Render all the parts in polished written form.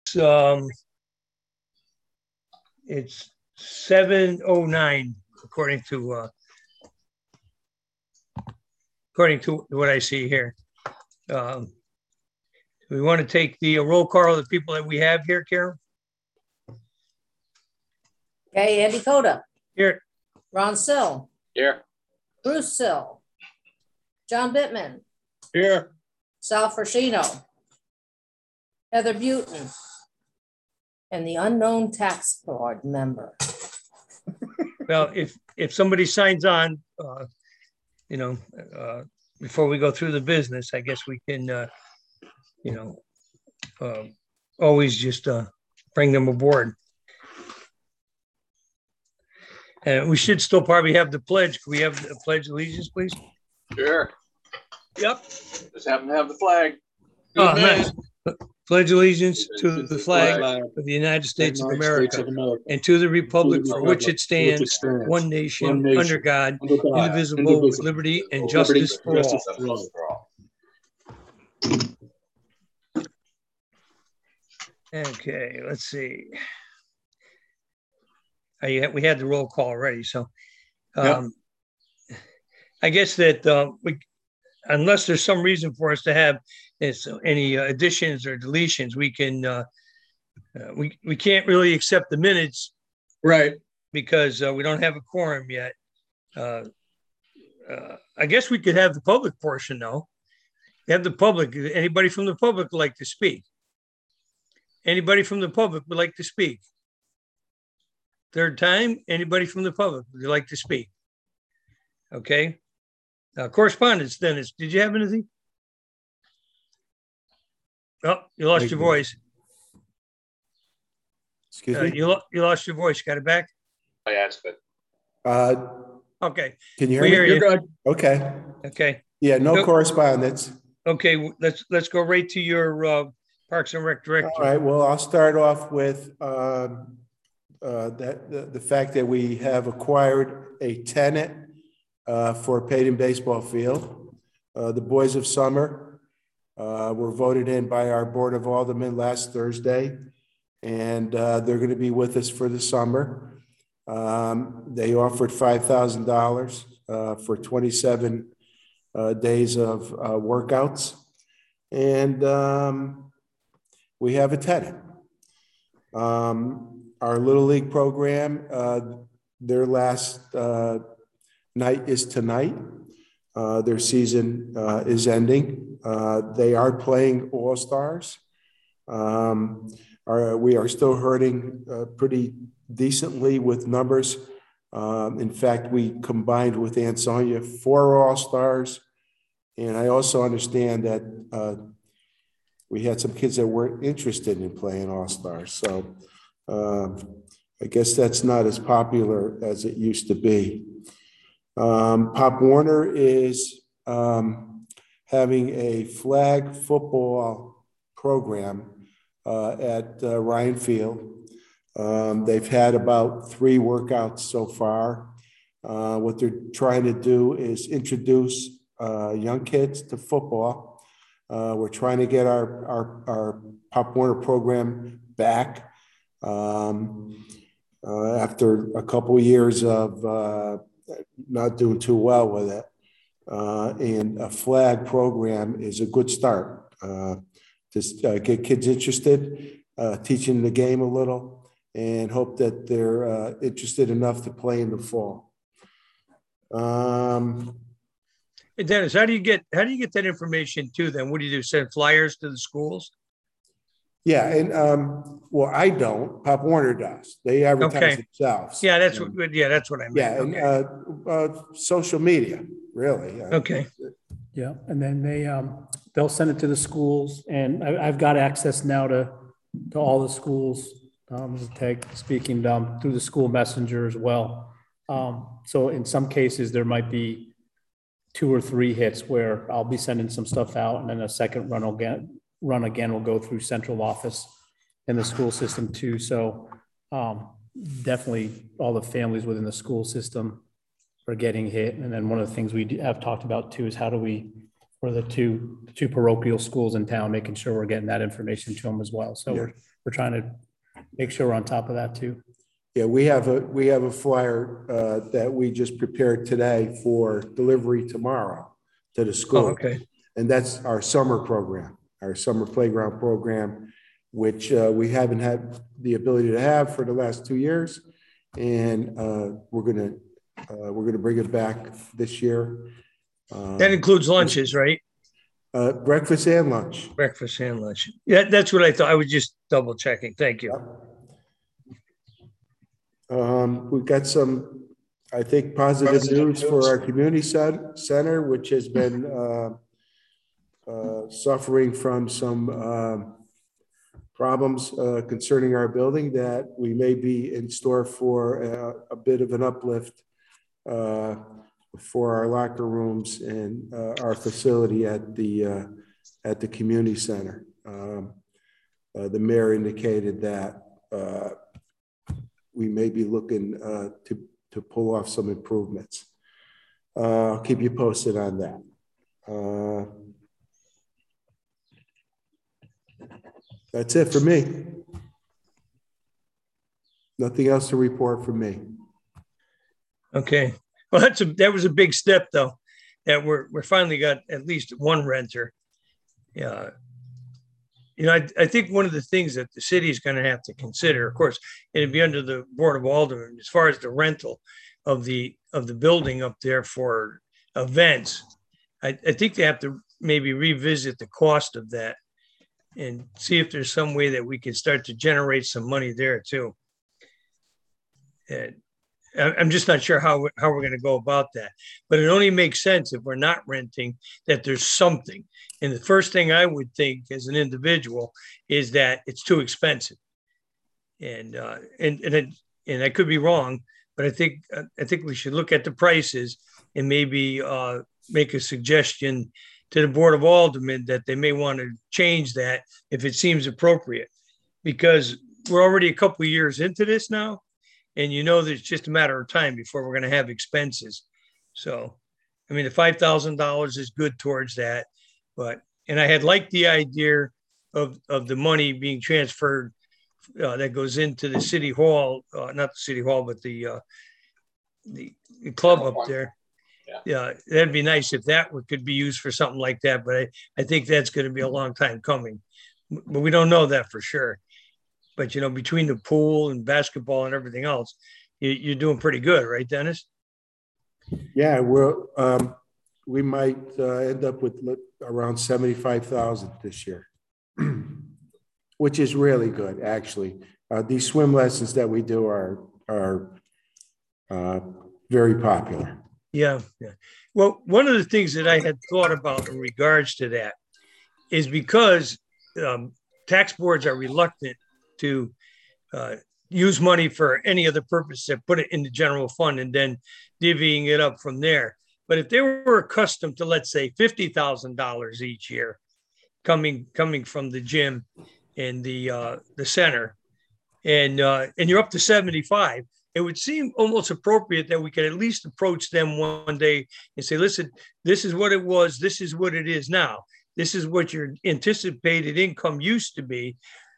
um, it's 7:09 according to what I see here. We want to take the roll call of the people that we have here, Carol. Okay, Andy Coda. Here. Ron Sill. Here. Bruce Sill. John Bittman. Here. Sal Frashino. Heather Buton. And the unknown tax board member. Well, if somebody signs on, before we go through the business, I guess we can, always just bring them aboard. And we should still probably have the pledge. Can we have the pledge of allegiance, please? Sure. Yep. Just happen to have the flag. Oh, nice. Pledge allegiance to the flag of the United States of America and to the republic for which it stands, one nation, under God, indivisible, with liberty and justice for all. Okay, let's see. We had the roll call already, so I guess that unless there's some reason for us to have any additions or deletions, we can we can't really accept the minutes, right? Because we don't have a quorum yet. I guess we could have the public portion though. Have the public. Anybody from the public would like to speak? Anybody from the public would like to speak? Third time, anybody from the public would like to speak? Okay. Correspondence, Dennis, did you have anything? Oh, you lost your voice. Excuse me? You lost your voice. Got it back? Oh, yeah, it's good. Okay. Can you hear me? You're good. Okay. Okay. Yeah, no correspondence. Okay, let's go right to your Parks and Rec director. All right. Well, I'll start off with the fact that we have acquired a tenant for Payton Baseball Field. The Boys of Summer were voted in by our Board of Aldermen last Thursday, and they're going to be with us for the summer. They offered $5,000 for 27 days of workouts, and we have a tenant. Our Little League program, their last night is tonight. Their season is ending. They are playing All-Stars. We are still hurting pretty decently with numbers. In fact, we combined with Ansonia 4 All-Stars. And I also understand that we had some kids that weren't interested in playing All-Stars. So I guess that's not as popular as it used to be. Pop Warner is having a flag football program at Ryan Field. They've had about 3 workouts so far. What they're trying to do is introduce young kids to football. We're trying to get our Pop Warner program back after a couple of years of not doing too well with it. And a flag program is a good start. Just get kids interested, teaching the game a little, and hope that they're interested enough to play in the fall. Hey, Dennis, how do you get that information to them? What do you do? Send flyers to the schools? Yeah, and well, I don't. Pop Warner does. They advertise themselves. Yeah, that's what I meant. Yeah, and social media, really. Okay. Yeah, and then they'll send it to the schools, and I've got access now to all the schools. Tag speaking through the school messenger as well. So in some cases, there might be 2 or 3 hits where I'll be sending some stuff out, and then a second run again will go through central office in the school system too. So definitely all the families within the school system are getting hit. And then one of the things we have talked about too is how do we for the two parochial schools in town, making sure we're getting that information to them as well. So we're trying to make sure we're on top of that too. Yeah, we have a flyer that we just prepared today for delivery tomorrow to the school. Oh, okay. And that's our summer program, our summer playground program, which we haven't had the ability to have for the last 2 years. And we're gonna bring it back this year. That includes lunches, right? Breakfast and lunch. Breakfast and lunch. Yeah, that's what I thought. I was just double checking. Thank you. We've got some, I think, positive news for our community center, which has been suffering from some problems concerning our building, that we may be in store for a bit of an uplift for our locker rooms and our facility at the community center. The mayor indicated that we may be looking to pull off some improvements. I'll keep you posted on that. That's it for me. Nothing else to report from me. Okay. Well, that was a big step, though, that we're finally got at least one renter. Yeah. You know, I think one of the things that the city is going to have to consider, of course, it'd be under the Board of Aldermen, as far as the rental of the building up there for events. I think they have to maybe revisit the cost of that and see if there's some way that we can start to generate some money there too. And I'm just not sure how we're going to go about that, but it only makes sense if we're not renting, that there's something. And the first thing I would think as an individual is that it's too expensive. And I could be wrong, but I think we should look at the prices and maybe make a suggestion to the Board of Aldermen that they may want to change that if it seems appropriate, because we're already a couple of years into this now. And you know, there's just a matter of time before we're going to have expenses. So, I mean, the $5,000 is good towards that. And I had liked the idea of the money being transferred that goes into the city hall, not the city hall, but the club up there. Yeah, that'd be nice if that could be used for something like that. But I think that's going to be a long time coming. But we don't know that for sure. But, you know, between the pool and basketball and everything else, you're doing pretty good, right, Dennis? Yeah, we might end up with around 75,000 this year, which is really good, actually. These swim lessons that we do are very popular. Yeah. Well, one of the things that I had thought about in regards to that is because tax boards are reluctant to use money for any other purpose, that put it in the general fund and then divvying it up from there. But if they were accustomed to, let's say, $50,000 each year coming from the gym and the center, and you're up to 75, it would seem almost appropriate that we could at least approach them one day and say, listen, this is what it was. This is what it is now. This is what your anticipated income used to be.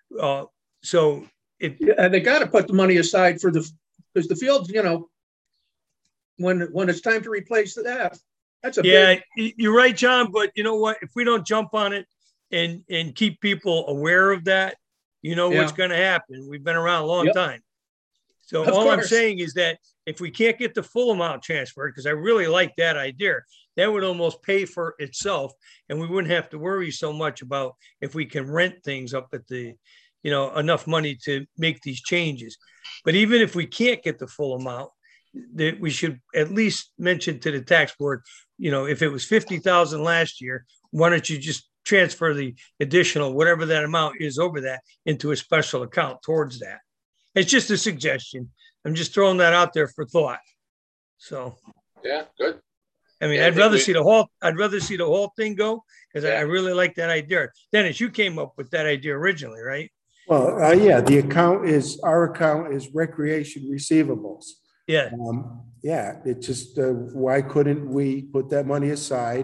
So they got to put the money aside because the fields, you know, when it's time to replace that, that's you're right, John. But you know what? If we don't jump on it and keep people aware of that, you know what's going to happen. We've been around a long time. So all I'm saying is that if we can't get the full amount transferred, because I really like that idea, that would almost pay for itself, and we wouldn't have to worry so much about if we can rent things up at the, you know, enough money to make these changes. But even if we can't get the full amount, that we should at least mention to the tax board, you know, if it was 50,000 last year, why don't you just transfer the additional, whatever that amount is over that, into a special account towards that. It's just a suggestion. I'm just throwing that out there for thought. So, yeah, good. I mean, I'd rather see the whole thing go, because I really like that idea. Dennis, you came up with that idea originally, right? Well, yeah, our account is recreation receivables. Yeah. It's just, why couldn't we put that money aside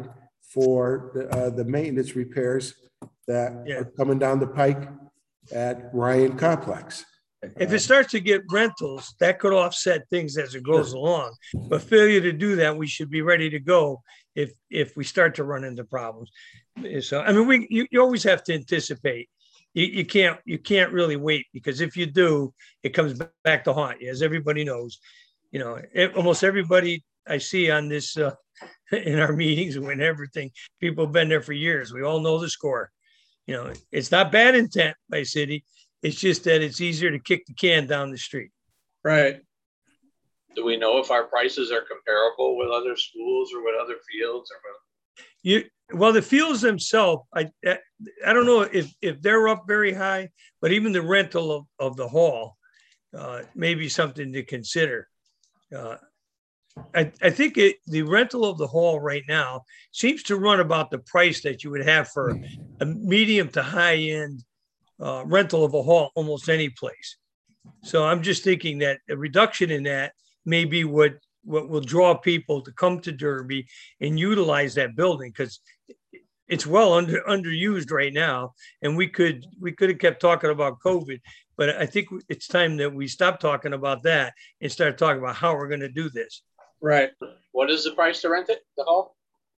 for the maintenance repairs that are coming down the pike at Ryan Complex. If it starts to get rentals, that could offset things as it goes along. But failure to do that, we should be ready to go if we start to run into problems. So I mean, you always have to anticipate. You can't really wait, because if you do, it comes back to haunt you, as everybody knows. You know, almost everybody I see on this in our meetings and when everything, people have been there for years. We all know the score. You know, it's not bad intent by city. It's just that it's easier to kick the can down the street. Right. Do we know if our prices are comparable with other schools or with other fields? Well, the fields themselves, I don't know if they're up very high, but even the rental of the hall may be something to consider. I think the rental of the hall right now seems to run about the price that you would have for a medium to high end rental of a hall almost any place. So I'm just thinking that a reduction in that may be what will draw people to come to Derby and utilize that building, because it's well underused right now. And we could have kept talking about COVID, but I think it's time that we stop talking about that and start talking about how we're going to do this. Right. What is the price to rent it, the hall?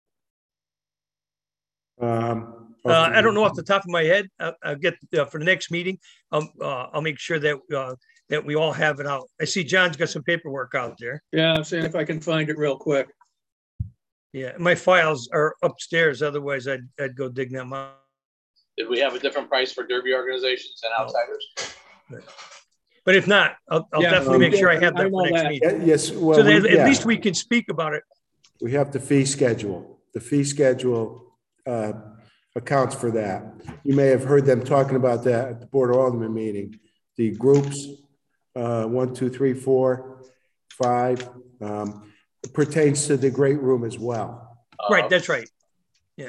I don't know off the top of my head. I'll get for the next meeting. I'll make sure that we all have it out. I see John's got some paperwork out there. Yeah, I'm saying if I can find it real quick. Yeah, my files are upstairs. Otherwise, I'd go dig them out. Did we have a different price for Derby organizations and outsiders? But if not, I'll definitely make sure I have that for next meeting. Yes, well, so that at least we can speak about it. We have the fee schedule. The fee schedule accounts for that. You may have heard them talking about that at the Board of Aldermen meeting. The groups, 1, 2, 3, 4, 5, pertains to the great room as well. Right, that's right. Yeah.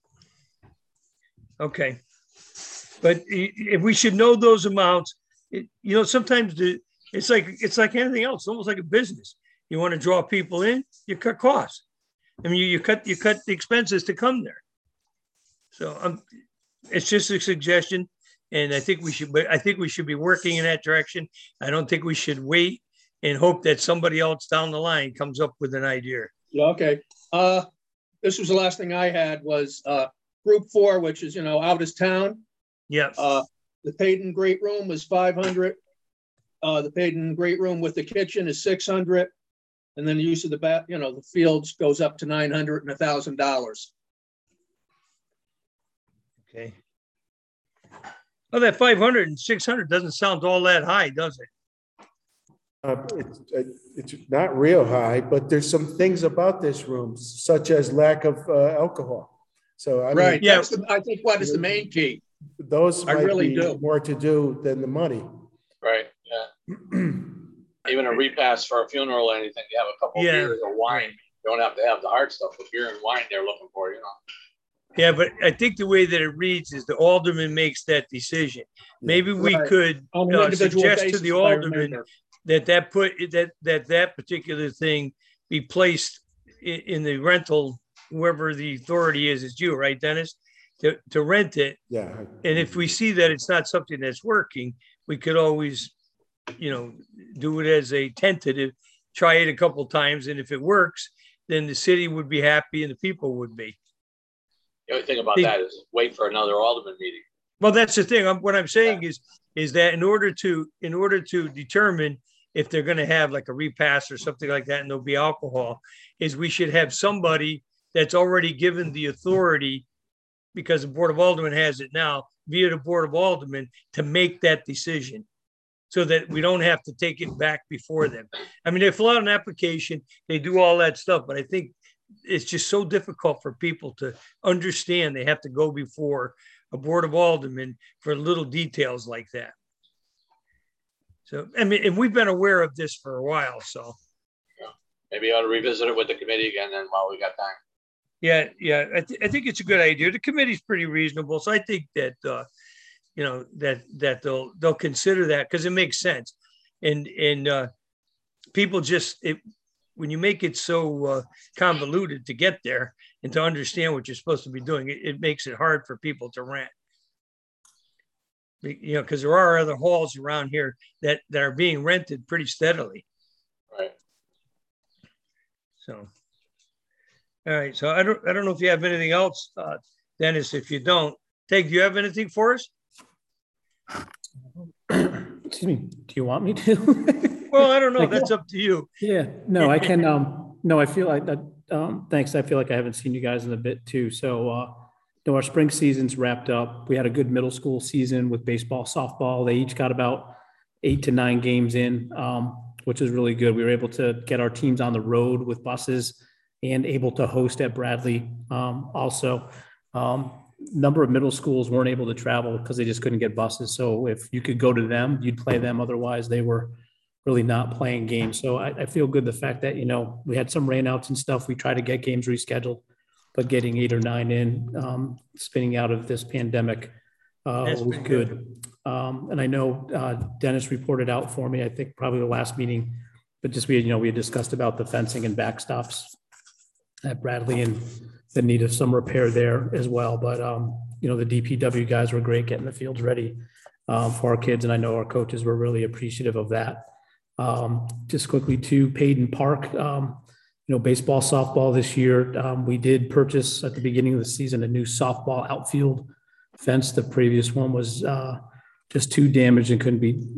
Okay. But if we should know those amounts, sometimes it's like anything else. It's almost like a business. You want to draw people in, you cut costs. I mean, you cut the expenses to come there. So it's just a suggestion, and I think we should be working in that direction. I don't think we should wait and hope that somebody else down the line comes up with an idea. Yeah. Okay. This was the last thing I had was Group 4, which is out of town. Yeah. The paid-in great room was $500. The paid-in great room with the kitchen is $600, and then the use of the fields goes up to $900 and $1,000. Okay. Well, that 500 and 600 doesn't sound all that high, does it? It's not real high, but there's some things about this room, such as lack of alcohol. So I right, yeah, I think what is the main key. Those might be more to do than the money. Right. Yeah. Even a repass for a funeral or anything, you have a couple of beers or wine. You don't have to have the hard stuff, but beer and wine they're looking for, Yeah, but I think the way that it reads is the alderman makes that decision. Maybe we could suggest to the alderman that particular thing be placed in the rental, whoever the authority is, it's you, right, Dennis? To rent it. Yeah. And if we see that it's not something that's working, we could always, do it as a tentative, try it a couple of times. And if it works, then the city would be happy and the people would be. The only thing about that is wait for another alderman meeting. Well, that's the thing. What I'm saying is that in order to determine if they're going to have like a repass or something like that, and there'll be alcohol, is we should have somebody that's already given the authority, because the Board of Aldermen has it now, via the Board of Aldermen, to make that decision, so that we don't have to take it back before them. I mean, they fill out an application, they do all that stuff, but I think it's just so difficult for people to understand they have to go before a Board of Aldermen for little details like that. So, I mean, and we've been aware of this for a while, so. Yeah. Maybe you ought to revisit it with the committee again then while we got time. Yeah. I think it's a good idea. The committee's pretty reasonable. So I think that, that they'll consider that, because it makes sense. And people just, when you make it so convoluted to get there, and to understand what you're supposed to be doing. It makes it hard for people to rent. Because there are other halls around here that are being rented pretty steadily. Right. So, all right. So I don't know if you have anything else, Dennis. If you don't, Tig, do you have anything for us? Excuse me. Do you want me to? Well, I don't know. That's up to you. Yeah. No, I can. No, I feel like that. Thanks. I feel like I haven't seen you guys in a bit too. So, our spring season's wrapped up. We had a good middle school season with baseball, softball. They each got about 8 to 9 games in, which is really good. We were able to get our teams on the road with buses and able to host at Bradley. Also, number of middle schools weren't able to travel because they just couldn't get buses. So if you could go to them, you'd play them. Otherwise, they were really not playing games. So I feel good the fact that, we had some rainouts and stuff. We tried to get games rescheduled, but getting 8 or 9 in, spinning out of this pandemic was good. And I know Dennis reported out for me, I think probably the last meeting, but just we had discussed about the fencing and backstops at Bradley and the need of some repair there as well. But, the DPW guys were great getting the fields ready for our kids. And I know our coaches were really appreciative of that. Just quickly to Payden Park, baseball, softball this year. We did purchase at the beginning of the season a new softball outfield fence. The previous one was just too damaged and couldn't be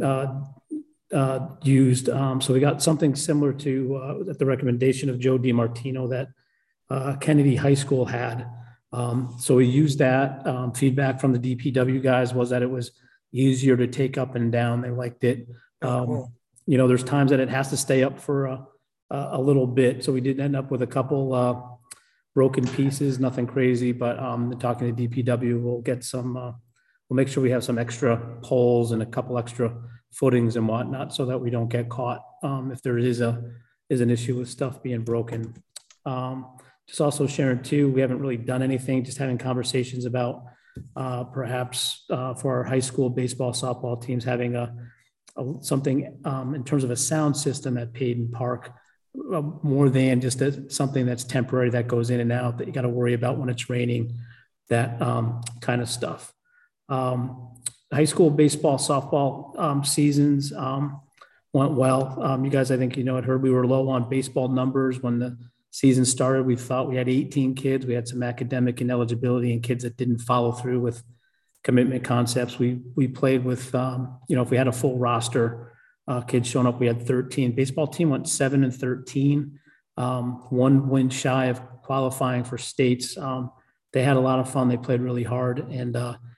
used. So we got something similar to at the recommendation of Joe DiMartino that Kennedy High School had. So we used that. Feedback from the DPW guys was that it was easier to take up and down. They liked it. Cool. There's times that it has to stay up for a little bit. So we did end up with a couple broken pieces, nothing crazy, but talking to DPW, we'll get some, we'll make sure we have some extra poles and a couple extra footings and whatnot so that we don't get caught if there is an issue with stuff being broken. Just also sharing too, we haven't really done anything, just having conversations about perhaps for our high school baseball, softball teams, having something in terms of a sound system at Payden Park, more than just something that's temporary that goes in and out that you got to worry about when it's raining, that kind of stuff. High school baseball, softball seasons went well. You guys, I think, had heard we were low on baseball numbers when the season started. We thought we had 18 kids. We had some academic ineligibility and kids that didn't follow through with commitment concepts. We played with, if we had a full roster, kids showing up, we had 13. Baseball team went 7-13, 1 win shy of qualifying for states. They had a lot of fun. They played really hard. And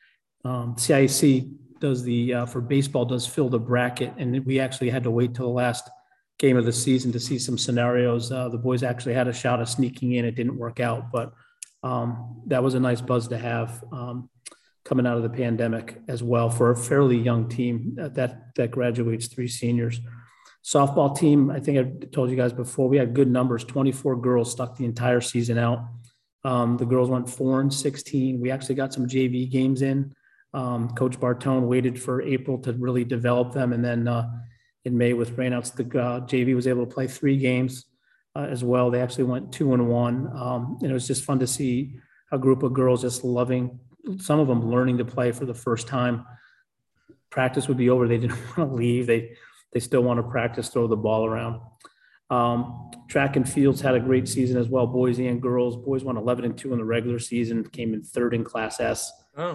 CIC does for baseball does fill the bracket. And we actually had to wait till the last game of the season to see some scenarios. The boys actually had a shot of sneaking in. It didn't work out, but that was a nice buzz to have coming out of the pandemic as well for a fairly young team that graduates 3 seniors. Softball team, I think I told you guys before, we had good numbers. 24 girls stuck the entire season out. The girls went 4-16. We actually got some JV games in. Coach Bartone waited for April to really develop them. And then in May with rainouts, the JV was able to play 3 games as well. They actually went 2-1. And it was just fun to see a group of girls just loving, some of them learning to play for the first time. Practice would be over. They didn't want to leave. They still want to practice, throw the ball around. Track and fields had a great season as well, boys and girls. Boys won 11-2 in the regular season, came in 3rd in Class S.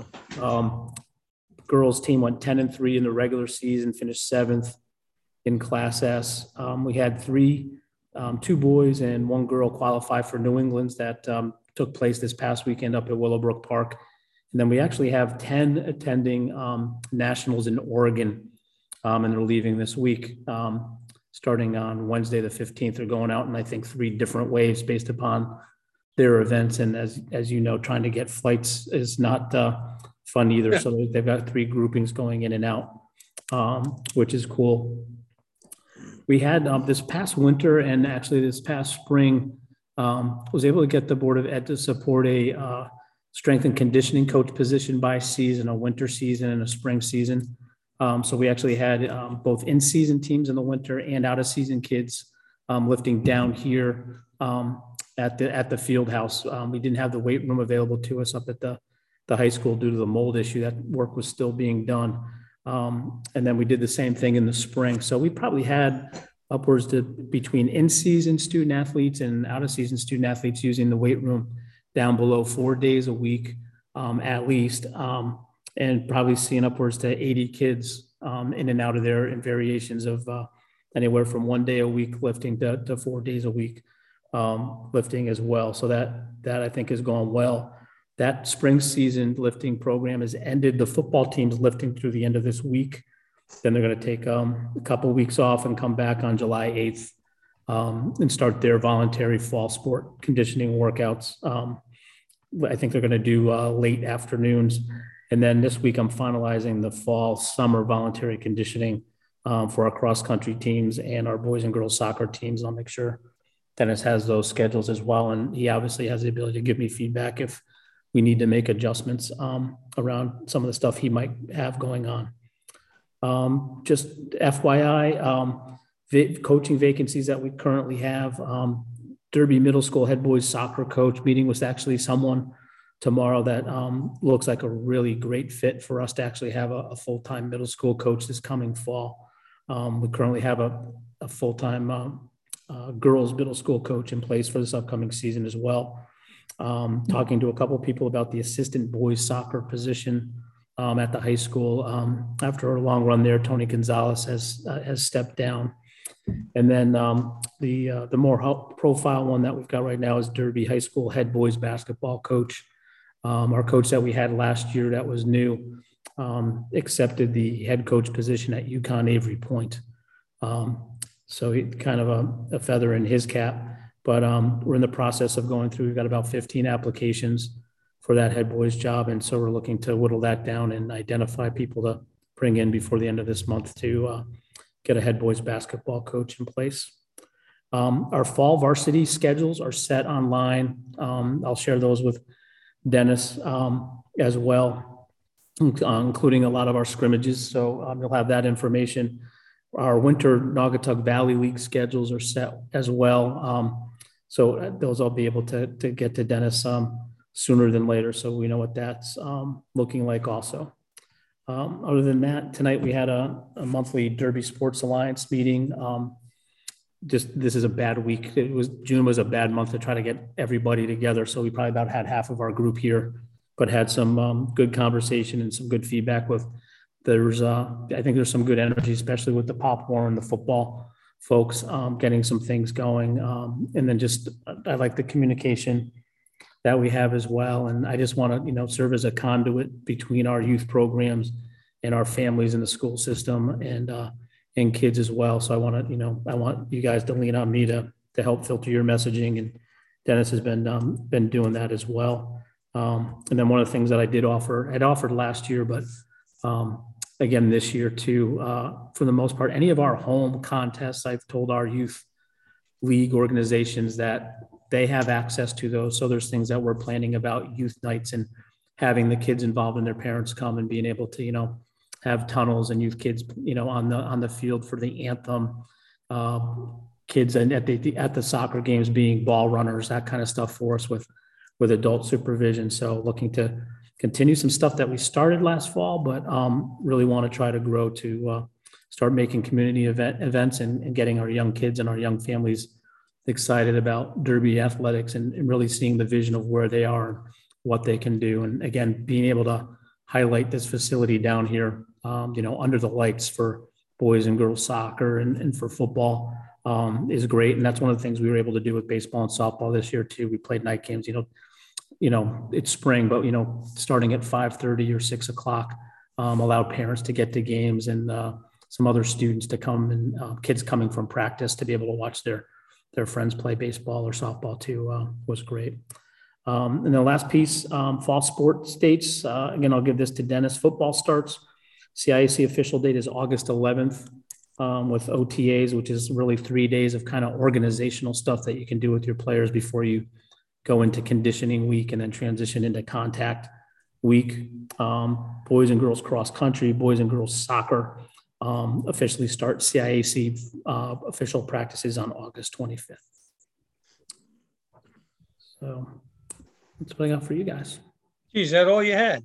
Girls team went 10-3 in the regular season, finished 7th in Class S. We had 2 boys and 1 girl qualify for New England's that took place this past weekend up at Willowbrook Park. And then we actually have 10 attending nationals in Oregon, and they're leaving this week. Starting on Wednesday, the 15th, they're going out in, I think, 3 different waves based upon their events. And as you know, trying to get flights is not fun either. Yeah. So they've got 3 groupings going in and out, which is cool. We had this past winter and actually this past spring, was able to get the Board of Ed to support a strength and conditioning coach position by season, a winter season and a spring season. So we actually had both in-season teams in the winter and out-of-season kids lifting down here at the field house. We didn't have the weight room available to us up at the high school due to the mold issue. That work was still being done. And then we did the same thing in the spring. So we probably had upwards to between in-season student athletes and out-of-season student athletes using the weight room down below 4 days a week at least, and probably seeing upwards to 80 kids in and out of there in variations of anywhere from 1 day a week lifting to 4 days a week lifting as well. So that I think has gone well. That spring season lifting program has ended. The football team's lifting through the end of this week. Then they're going to take a couple of weeks off and come back on July 8th and start their voluntary fall sport conditioning workouts. I think they're going to do late afternoons. And then this week I'm finalizing the fall summer voluntary conditioning for our cross country teams and our boys and girls soccer teams. I'll make sure Dennis has those schedules as well. And he obviously has the ability to give me feedback if we need to make adjustments around some of the stuff he might have going on. Just FYI, coaching vacancies that we currently have. Derby Middle School head boys soccer coach meeting with actually someone tomorrow that looks like a really great fit for us to actually have a full-time middle school coach this coming fall. We currently have a full-time girls middle school coach in place for this upcoming season as well. Talking to a couple of people about the assistant boys soccer position at the high school. After a long run there, Tony Gonzalez has stepped down. And then the more profile one that we've got right now is Derby High School head boys basketball coach. Our coach that we had last year that was new accepted the head coach position at UConn Avery Point. So he kind of a feather in his cap. But we're in the process of going through. We've got about 15 applications for that head boys job. And so we're looking to whittle that down and identify people to bring in before the end of this month to get a head boys basketball coach in place. Our fall varsity schedules are set online. I'll share those with Dennis as well, including a lot of our scrimmages. So you'll have that information. Our winter Naugatuck Valley League schedules are set as well. So those I'll be able to get to Dennis sooner than later, so we know what that's looking like also. Other than that, tonight we had a monthly Derby Sports Alliance meeting. Just this is a bad week. June was a bad month to try to get everybody together, so we probably about had half of our group here, but had some good conversation and some good feedback with. I think there's some good energy, especially with the Pop Warner and the football folks getting some things going. And then just, I like the communication that we have as well. And I just want to, serve as a conduit between our youth programs and our families in the school system and kids as well. So I want to, I want you guys to lean on me to help filter your messaging. And Dennis has been doing that as well. And then one of the things that I'd offered last year, but again this year too, for the most part, any of our home contests, I've told our youth league organizations that they have access to those. So there's things that we're planning about youth nights and having the kids involved and their parents come and being able to, have tunnels and youth kids, on the field for the anthem, kids and at the soccer games being ball runners, that kind of stuff for us with adult supervision. So looking to continue some stuff that we started last fall, but really want to try to grow to start making community events and getting our young kids and our young families excited about Derby athletics and really seeing the vision of where they are and what they can do. And again, being able to highlight this facility down here, under the lights for boys and girls soccer and for football is great. And that's one of the things we were able to do with baseball and softball this year too. We played night games, it's spring, but, starting at 5:30 or 6 o'clock, allowed parents to get to games and some other students to come and kids coming from practice to be able to watch their friends play baseball or softball too was great. And the last piece, fall sports dates. Again, I'll give this to Dennis. Football starts. CIAC official date is August 11th with OTAs, which is really 3 days of kind of organizational stuff that you can do with your players before you go into conditioning week and then transition into contact week. Boys and girls cross country, boys and girls soccer officially start CIAC official practices on August 25th. So that's what I got for you guys. Geez, is that all you had?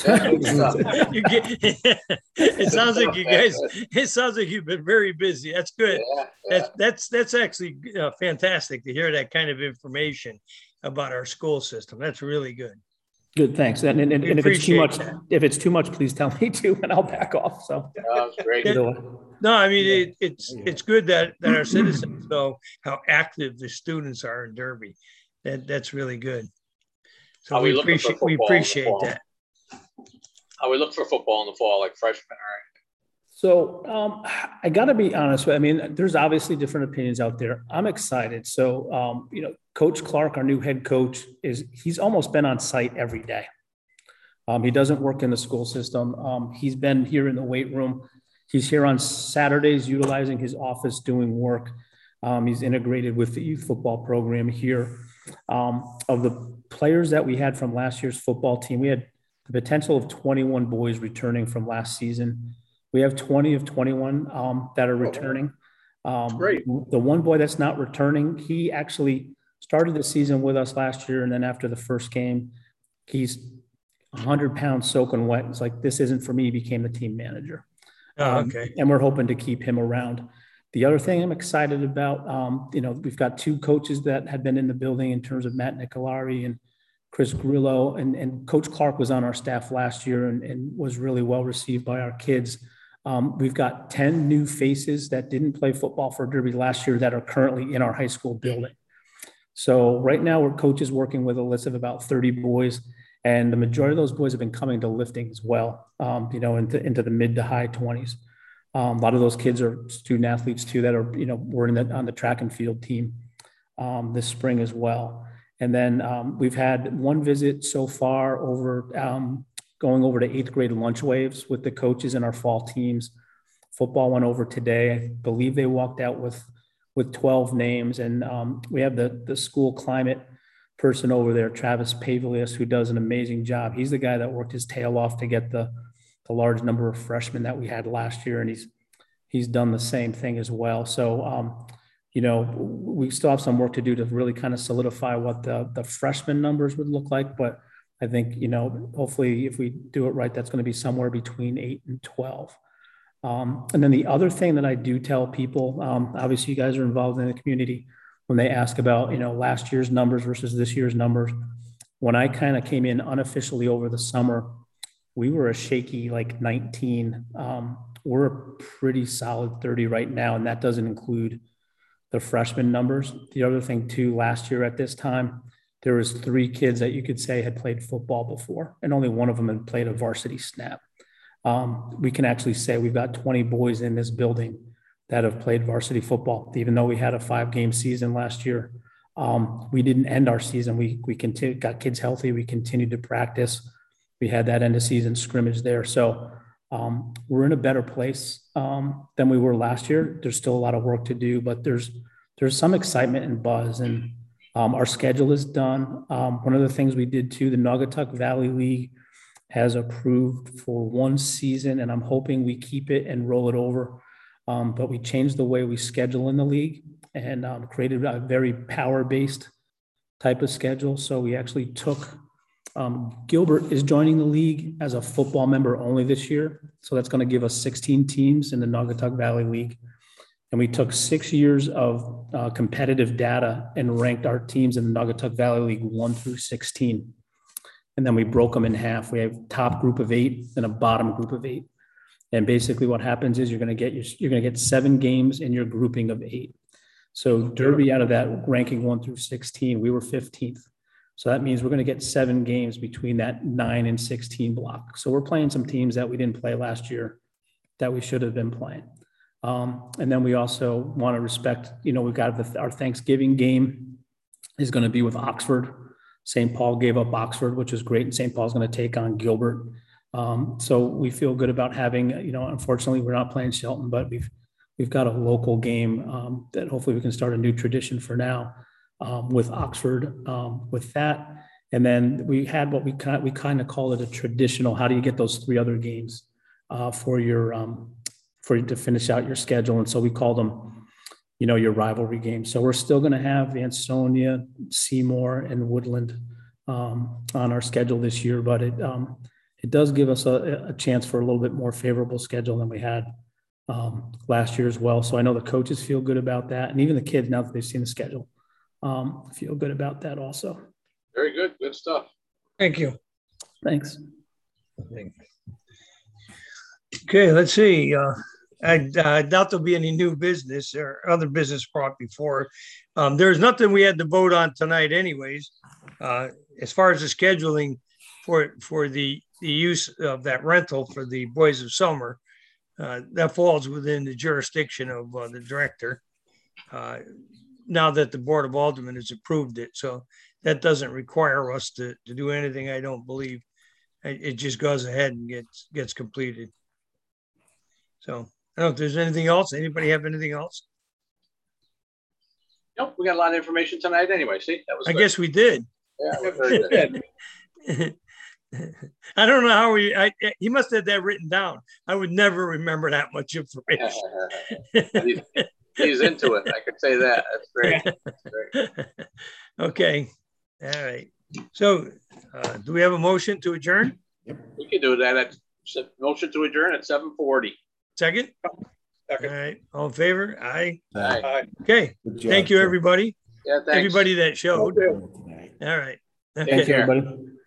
It sounds like you guys. It sounds like you've been very busy. That's good. That's actually fantastic to hear that kind of information about our school system. That's really good. Good, thanks. And if it's too much, please tell me too, and I'll back off. So great. No, I mean it's good that our citizens know how active the students are in Derby. That's really good. So we appreciate that. How we look for football in the fall, like freshmen, right? So I got to be honest with you. I mean, there's obviously different opinions out there. I'm excited. So, Coach Clark, our new head coach, he's almost been on site every day. He doesn't work in the school system. He's been here in the weight room. He's here on Saturdays, utilizing his office, doing work. He's integrated with the youth football program here. Of the players that we had from last year's football team, we had the potential of 21 boys returning from last season. We have 20 of 21 that are returning. Great. The one boy that's not returning, he actually started the season with us last year, and then after the first game, he's 100 pounds soaking wet. It's like, this isn't for me. He became the team manager. Okay. And we're hoping to keep him around. The other thing I'm excited about, we've got two coaches that had been in the building in terms of Matt Nicolari and Chris Grillo, and Coach Clark was on our staff last year and was really well received by our kids. We've got 10 new faces that didn't play football for Derby last year that are currently in our high school building. So right now we're coaches working with a list of about 30 boys, and the majority of those boys have been coming to lifting as well, into the mid to high 20s. A lot of those kids are student athletes too that are, were on the track and field team this spring as well. And then we've had one visit so far over going over to 8th grade lunch waves with the coaches and our fall teams. Football went over today. I believe they walked out with 12 names. And we have the school climate person over there, Travis Pavilius, who does an amazing job. He's the guy that worked his tail off to get the large number of freshmen that we had last year. And he's done the same thing as well. So, we still have some work to do to really kind of solidify what the freshman numbers would look like. But I think, hopefully if we do it right, that's going to be somewhere between 8 and 12. And then the other thing that I do tell people, obviously you guys are involved in the community, when they ask about, last year's numbers versus this year's numbers. When I kind of came in unofficially over the summer, we were a shaky 19. We're a pretty solid 30 right now, and that doesn't include the freshman numbers. The other thing too, last year at this time, there was 3 kids that you could say had played football before, and only one of them had played a varsity snap. We can actually say we've got 20 boys in this building that have played varsity football, even though we had a 5-game season last year. We didn't end our season. We got kids healthy. We continued to practice. We had that end of season scrimmage there. So we're in a better place than we were last year. There's still a lot of work to do, but there's some excitement and buzz, and our schedule is done. One of the things we did too, the Naugatuck Valley League has approved for 1 season, and I'm hoping we keep it and roll it over. But we changed the way we schedule in the league and created a very power-based type of schedule. So we actually took Gilbert is joining the league as a football member only this year. So that's going to give us 16 teams in the Naugatuck Valley League. And we took 6 years of competitive data and ranked our teams in the Naugatuck Valley League 1 through 16. And then we broke them in half. We have top group of 8 and a bottom group of 8. And basically what happens is you're going to get 7 games in your grouping of 8. So Derby, out of that ranking 1 through 16, we were 15th. So that means we're going to get 7 games between that 9 and 16 block. So we're playing some teams that we didn't play last year that we should have been playing. And then we also want to respect, we've got our Thanksgiving game is going to be with Oxford. St. Paul gave up Oxford, which is great. And St. Paul's going to take on Gilbert. So we feel good about having, unfortunately we're not playing Shelton, but we've got a local game that hopefully we can start a new tradition for now with Oxford with that. And then we had what we kind of call it a traditional, how do you get those 3 other games for you to finish out your schedule? And so we called them your rivalry games. So we're still going to have Ansonia, Seymour, and Woodland on our schedule this year, but it does give us a chance for a little bit more favorable schedule than we had last year as well. So I know the coaches feel good about that, and even the kids, now that they've seen the schedule, feel good about that also. Very good. Good stuff. Thank you. Thanks. Okay, let's see. I doubt there'll be any new business or other business brought before. There's nothing we had to vote on tonight anyways. As far as the scheduling for the use of that rental for the Boys of Summer, that falls within the jurisdiction of the director. Now that the Board of Aldermen has approved it. So that doesn't require us to do anything, I don't believe. It just goes ahead and gets completed. So I don't know if there's anything else. Anybody have anything else? Nope, we got a lot of information tonight anyway. See, that was I guess we did. Yeah, it was very good. I don't know how he must have that written down. I would never remember that much information. He's into it. I could say that. That's great. That's great. Okay. All right. So do we have a motion to adjourn? We can do that at motion to adjourn at 7:40. Second? Second. All right. All in favor? Aye. Aye. Okay. Good job, Thank you, sir. everybody. Yeah, thanks. Everybody that showed. Okay. All right. Take Thank you, care. everybody.